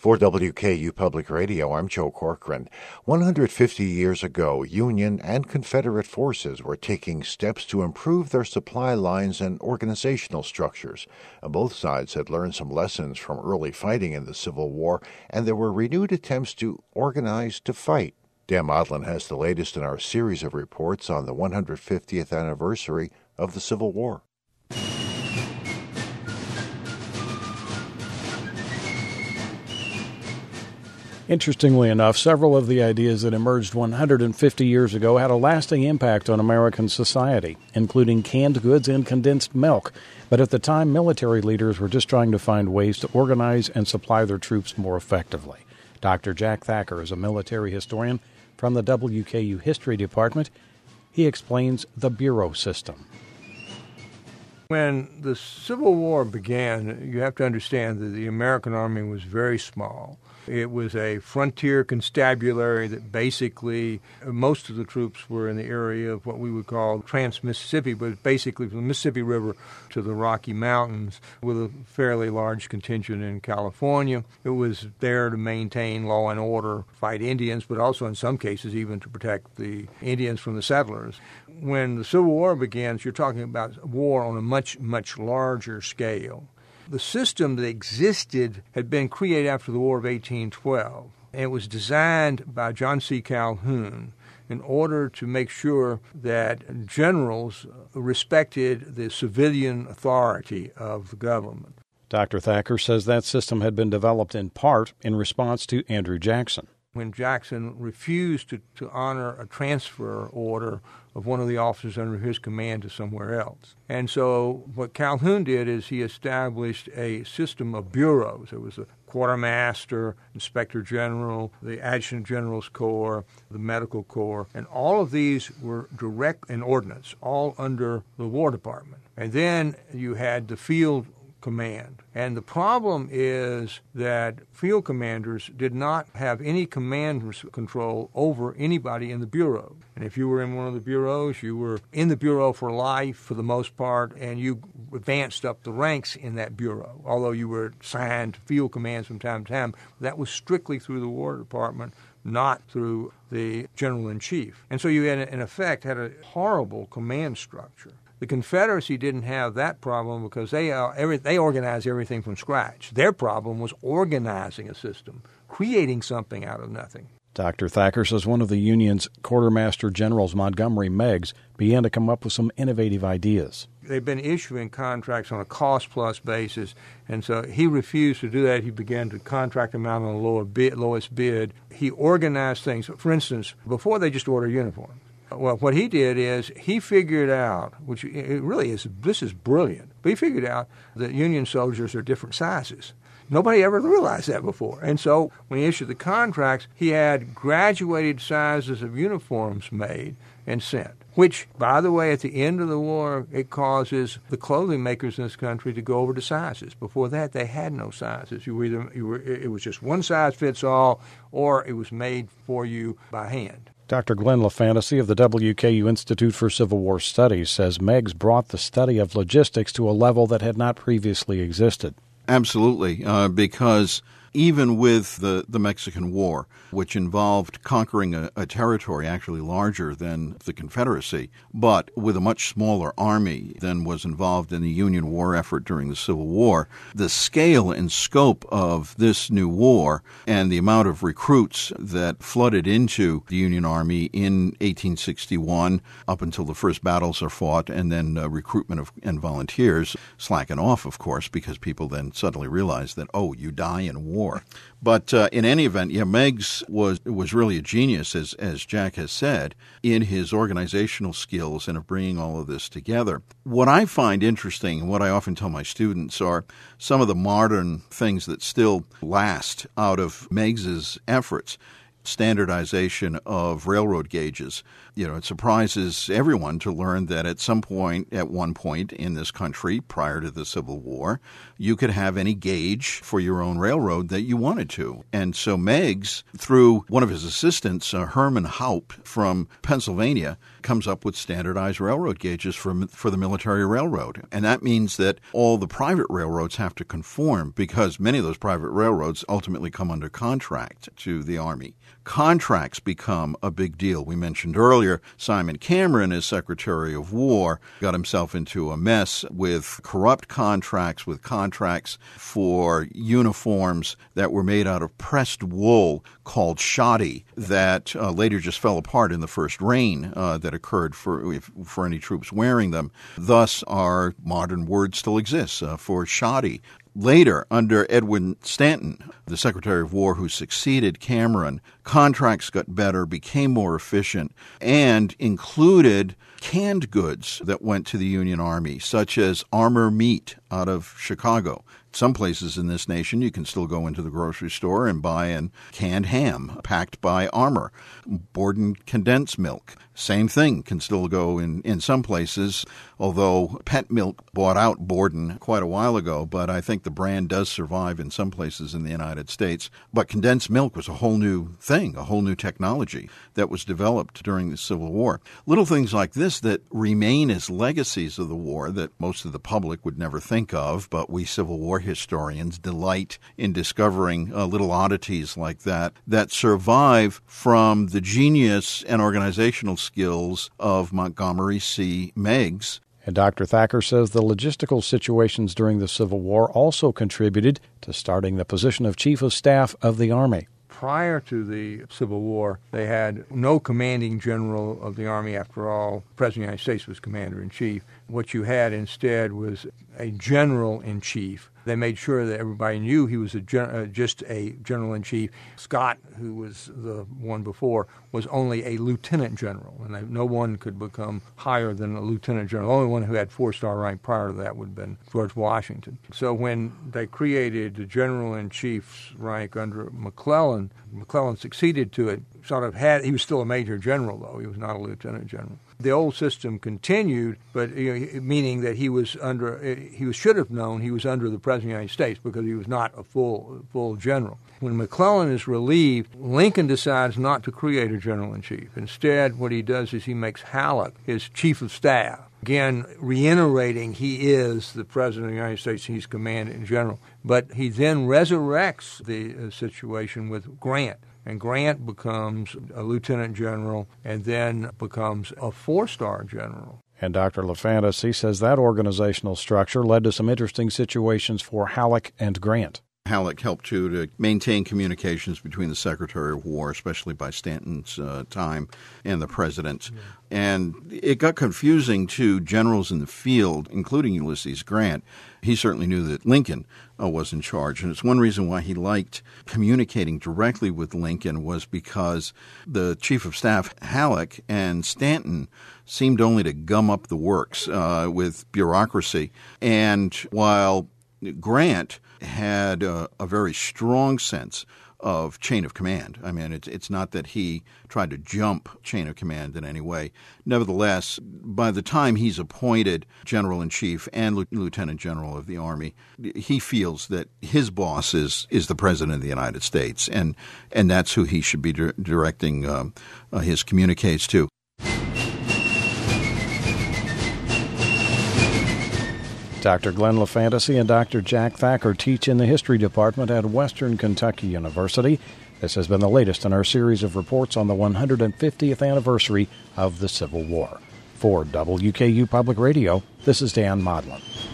For WKU Public Radio, I'm Joe Corcoran. 150 years ago, Union and Confederate forces were taking steps to improve their supply lines and organizational structures. Both sides had learned some lessons from early fighting in the Civil War, and there were renewed attempts to organize to fight. Dan Modlin has the latest in our series of reports on the 150th anniversary of the Civil War. Interestingly enough, several of the ideas that emerged 150 years ago had a lasting impact on American society, including canned goods and condensed milk. But at the time, military leaders were just trying to find ways to organize and supply their troops more effectively. Dr. Jack Thacker is a military historian from the WKU History Department. He explains the bureau system. When the Civil War began, you have to understand that the American Army was very small. It was a frontier constabulary that basically, most of the troops were in the area of what we would call Trans-Mississippi, but basically from the Mississippi River to the Rocky Mountains, with a fairly large contingent in California. It was there to maintain law and order, fight Indians, but also in some cases even to protect the Indians from the settlers. When the Civil War begins, you're talking about war on a much, much larger scale. The system that existed had been created after the War of 1812, and it was designed by John C. Calhoun in order to make sure that generals respected the civilian authority of the government. Dr. Thacker says that system had been developed in part in response to Andrew Jackson. When Jackson refused to honor a transfer order of one of the officers under his command to somewhere else. And so what Calhoun did is he established a system of bureaus. There was a quartermaster, inspector general, the adjutant general's corps, the medical corps, and all of these were direct and ordnance, all under the War Department. And then you had the field command. And the problem is that field commanders did not have any command control over anybody in the bureau. And if you were in one of the bureaus, you were in the bureau for life for the most part, and you advanced up the ranks in that bureau. Although you were assigned field commands from time to time, that was strictly through the War Department, not through the General-in-Chief. And so you, in effect, had a horrible command structure. The Confederacy didn't have that problem because they organized everything from scratch. Their problem was organizing a system, creating something out of nothing. Dr. Thacker says one of the Union's quartermaster generals, Montgomery Meigs, began to come up with some innovative ideas. They've been issuing contracts on a cost-plus basis, and so he refused to do that. He began to contract them out on the lowest bid. He organized things. For instance, before they just order uniforms. Well, what he did is he figured out, which it really is, this is brilliant, but he figured out that Union soldiers are different sizes. Nobody ever realized that before. And so when he issued the contracts, he had graduated sizes of uniforms made and sent, which, by the way, at the end of the war, it causes the clothing makers in this country to go over to sizes. Before that, they had no sizes. It was just one size fits all, or it was made for you by hand. Dr. Glenn LaFantasy of the WKU Institute for Civil War Studies says Meigs brought the study of logistics to a level that had not previously existed. Absolutely, because even with the Mexican War, which involved conquering a territory actually larger than the Confederacy, but with a much smaller army than was involved in the Union war effort during the Civil War, the scale and scope of this new war and the amount of recruits that flooded into the Union Army in 1861 up until the first battles are fought, and then recruitment and volunteers slacken off, of course, because people then suddenly realize that, oh, you die in war. But in any event, Meigs was really a genius, as Jack has said, in his organizational skills and of bringing all of this together. What I find interesting, and what I often tell my students, are some of the modern things that still last out of Meigs's efforts. Standardization of railroad gauges. It surprises everyone to learn that at one point in this country, prior to the Civil War, you could have any gauge for your own railroad that you wanted to. And so Meigs, through one of his assistants, Herman Haupt from Pennsylvania, comes up with standardized railroad gauges for the military railroad. And that means that all the private railroads have to conform, because many of those private railroads ultimately come under contract to the Army. Contracts become a big deal. We mentioned earlier Simon Cameron, as Secretary of War, got himself into a mess with corrupt contracts, with contracts for uniforms that were made out of pressed wool called shoddy that later just fell apart in the first rain that occurred for any troops wearing them. Thus, our modern word still exists for shoddy. Later, under Edwin Stanton, the Secretary of War who succeeded Cameron, contracts got better, became more efficient, and included canned goods that went to the Union Army, such as Armour meat out of Chicago. Some places in this nation, you can still go into the grocery store and buy a canned ham packed by Armour. Borden condensed milk. Same thing can still go in some places, although Pet Milk bought out Borden quite a while ago, but I think the brand does survive in some places in the United States. But condensed milk was a whole new thing, a whole new technology that was developed during the Civil War. Little things like this that remain as legacies of the war that most of the public would never think of, but we Civil War historians delight in discovering little oddities like that survive from the genius and organizational skills of Montgomery C. Meigs. And Dr. Thacker says the logistical situations during the Civil War also contributed to starting the position of Chief of Staff of the Army. Prior to the Civil War, they had no commanding general of the Army. After all, the President of the United States was Commander-in-Chief. What you had instead was a General-in-Chief. They made sure that everybody knew he was just a General-in-Chief. Scott, who was the one before, was only a Lieutenant General, and no one could become higher than a Lieutenant General. The only one who had four-star rank prior to that would have been George Washington. So when they created the General-in-Chief's rank under McClellan succeeded to it. He was still a Major General, though. He was not a Lieutenant General. The old system continued, but meaning that he should have known he was under the President of the United States because he was not a full general. When McClellan is relieved, Lincoln decides not to create a general-in-chief. Instead, what he does is he makes Halleck his chief of staff. Again, reiterating he is the President of the United States, he's commanding general. But he then resurrects the situation with Grant. And Grant becomes a lieutenant general and then becomes a four-star general. And Dr. LaFantasy says that organizational structure led to some interesting situations for Halleck and Grant. Halleck helped, too, to maintain communications between the Secretary of War, especially by Stanton's time, and the President. Yeah. And it got confusing to generals in the field, including Ulysses Grant. He certainly knew that Lincoln was in charge. And it's one reason why he liked communicating directly with Lincoln was because the Chief of Staff, Halleck, and Stanton seemed only to gum up the works with bureaucracy. And while Grant had a very strong sense of chain of command. I mean, it's not that he tried to jump chain of command in any way. Nevertheless, by the time he's appointed General-in-Chief and Lieutenant General of the Army, he feels that his boss is the President of the United States, and that's who he should be directing his communiques to. Dr. Glenn LaFantasy and Dr. Jack Thacker teach in the History Department at Western Kentucky University. This has been the latest in our series of reports on the 150th anniversary of the Civil War. For WKU Public Radio, this is Dan Modlin.